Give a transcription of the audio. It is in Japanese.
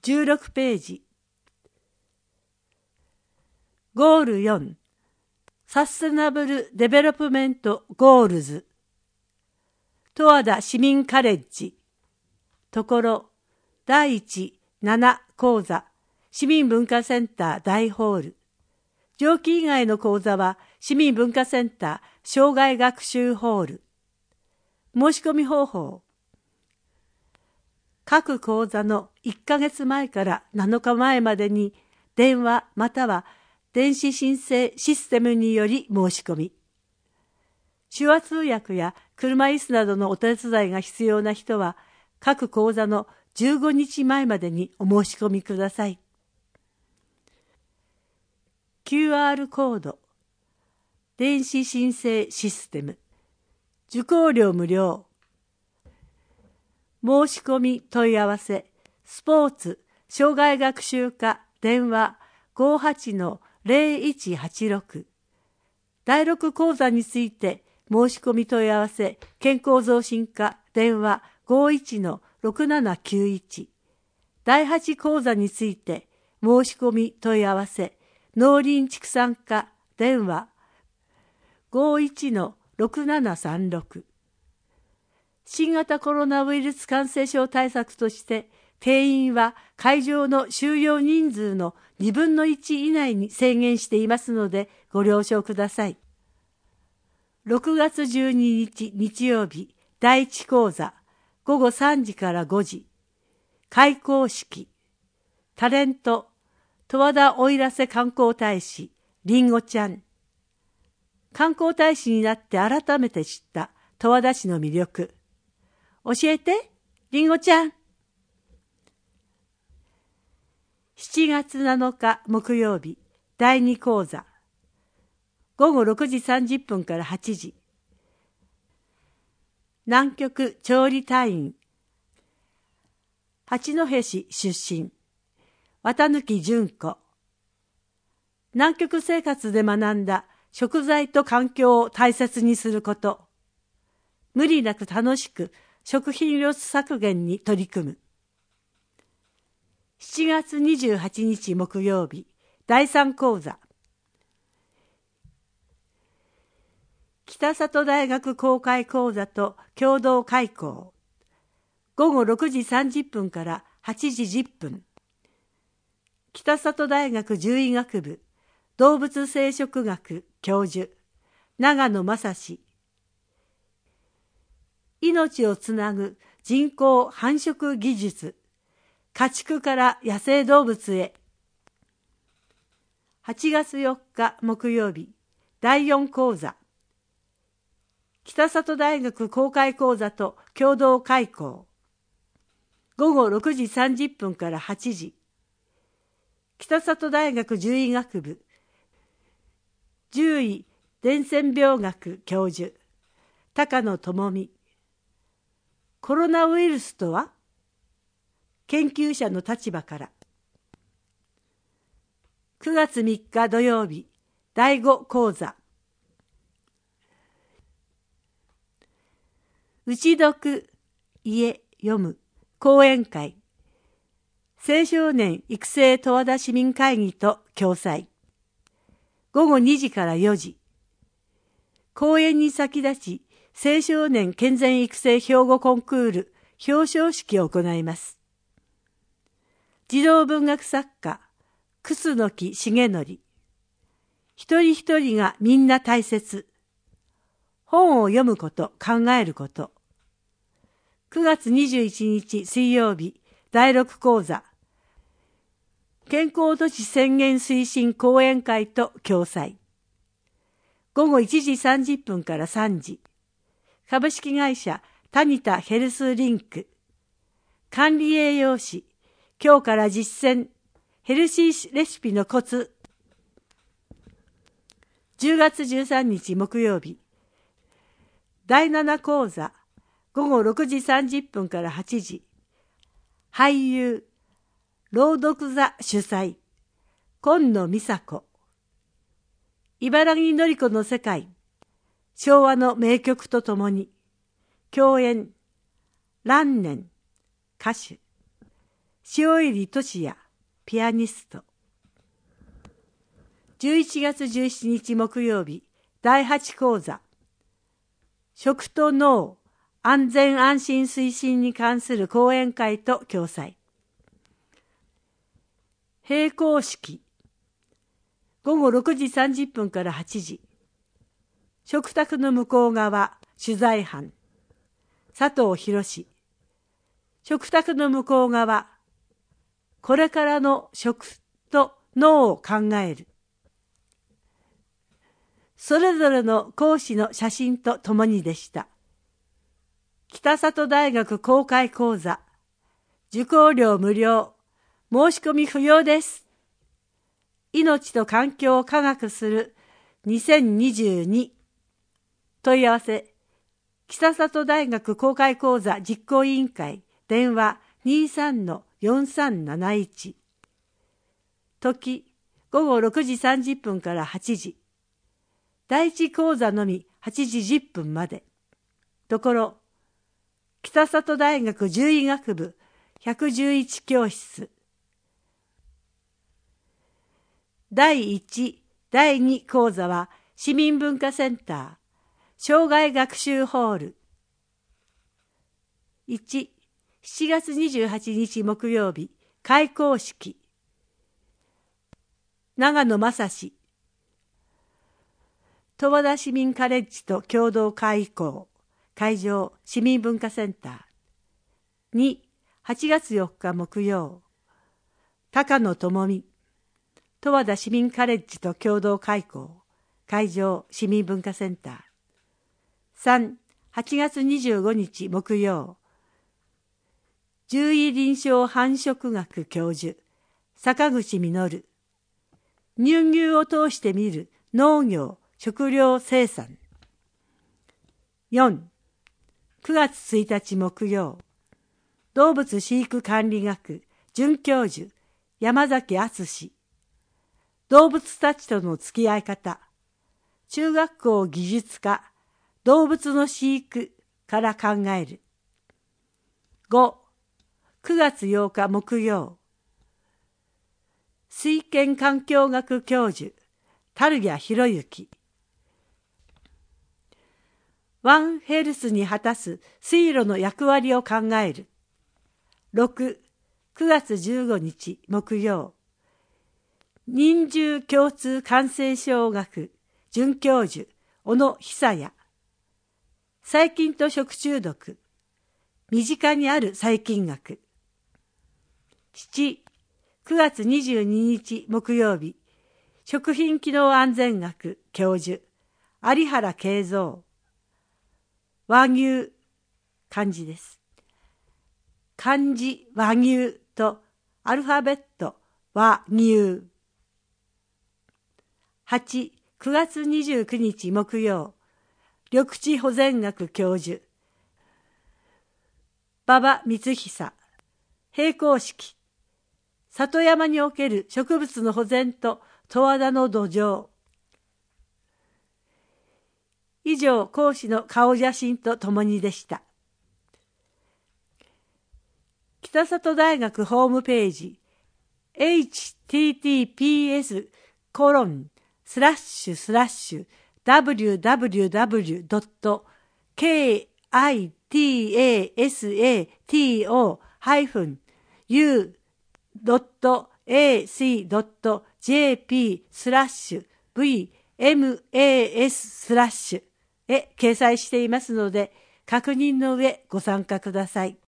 16ページ。ゴール4、サステナブルデベロップメントゴールズ。十和田市民カレッジ。ところ、第1-7講座、市民文化センター大ホール。上記以外の講座は、市民文化センター生涯学習ホール。申し込み方法。各講座の1ヶ月前から7日前までに、電話または電子申請システムにより申し込み。手話通訳や車椅子などのお手伝いが必要な人は、各講座の15日前までにお申し込みください。QR コード、電子申請システム、受講料無料。申し込み問い合わせ、スポーツ、障害学習課、電話 58-0186。第6講座について申し込み問い合わせ、健康増進課、電話 51-6791。第8講座について申し込み問い合わせ、農林畜産課、電話 51-6736。新型コロナウイルス感染症対策として、定員は会場の収容人数の2分の1以内に制限していますのでご了承ください。6月12日日曜日、第1講座、午後3時から5時。開講式。タレント、十和田奥入瀬観光大使、りんごちゃん。観光大使になって改めて知った十和田市の魅力。教えて、りんごちゃん。7月7日木曜日、第2講座。午後6時30分から8時。南極調理隊員。八戸市出身。綿貫純子。南極生活で学んだ食材と環境を大切にすること。無理なく楽しく食品ロス削減に取り組む。7月28日木曜日、第3講座。北里大学公開講座と共同開講。午後6時30分から8時10分。北里大学獣医学部動物生殖学教授長野正史。命をつなぐ人工繁殖技術、家畜から野生動物へ。8月4日木曜日、第4講座。北里大学公開講座と共同開講。午後6時30分から8時。北里大学獣医学部獣医伝染病学教授高野智美。コロナウイルスとは？研究者の立場から。9月3日土曜日、第5講座。うち読、家、読む、講演会。青少年育成十和田市民会議と共催。午後2時から4時。講演に先立ち、青少年健全育成標語コンクール表彰式を行います。児童文学作家、楠木重則。一人一人がみんな大切。本を読むこと、考えること。9月21日水曜日、第6講座。健康都市宣言推進講演会と共催。午後1時30分から3時。株式会社タニタヘルスリンク。管理栄養士、今日から実践、ヘルシーレシピのコツ。10月13日木曜日。第7講座。午後6時30分から8時。俳優、朗読座主催。今野美佐子。茨城のり子の世界。昭和の名曲とともに。共演。蘭年。歌手。 塩入俊也、ピアニスト。11月17日木曜日、第8講座。食と脳、安全安心推進に関する講演会と共催。閉講式。午後6時30分から8時。食卓の向こう側、取材班。佐藤博。食卓の向こう側。これからの食と脳を考える。それぞれの講師の写真とともにでした。北里大学公開講座。受講料無料。申し込み不要です。命と環境を科学する2022。問い合わせ。北里大学公開講座実行委員会。電話 23-4371。時、午後6時30分から8時。第一講座のみ8時10分まで。ところ、北里大学獣医学部111教室。第1、第2講座は市民文化センター、障害学習ホール。1、7月28日木曜日、開講式。長野正史。十和田市民カレッジと共同開講。会場、市民文化センター。2、8月4日木曜。高野智美。十和田市民カレッジと共同開講。会場、市民文化センター。3、8月25日木曜。獣医臨床繁殖学教授、坂口実。乳牛を通して見る農業、食料生産。4、9月1日木曜。動物飼育管理学、准教授、山崎敦。動物たちとの付き合い方。中学校技術科、動物の飼育から考える。5、9月8日木曜。水権環境学教授、樽谷博之。ワンヘルスに果たす水路の役割を考える。6、9月15日木曜。人獣共通感染症学、准教授、小野久也。細菌と食中毒。身近にある細菌学。7、9月22日木曜日。食品機能安全学教授、有原慶三。和牛、漢字です。漢字和牛とアルファベット和牛。8、9月29日木曜。緑地保全学教授、馬場光久。閉講式。里山における植物の保全と十和田の土壌。以上、講師の顔写真とともにでした。北里大学ホームページ www.kitasat-a.co.jp/vmas/ へ掲載していますので、確認の上ご参加ください。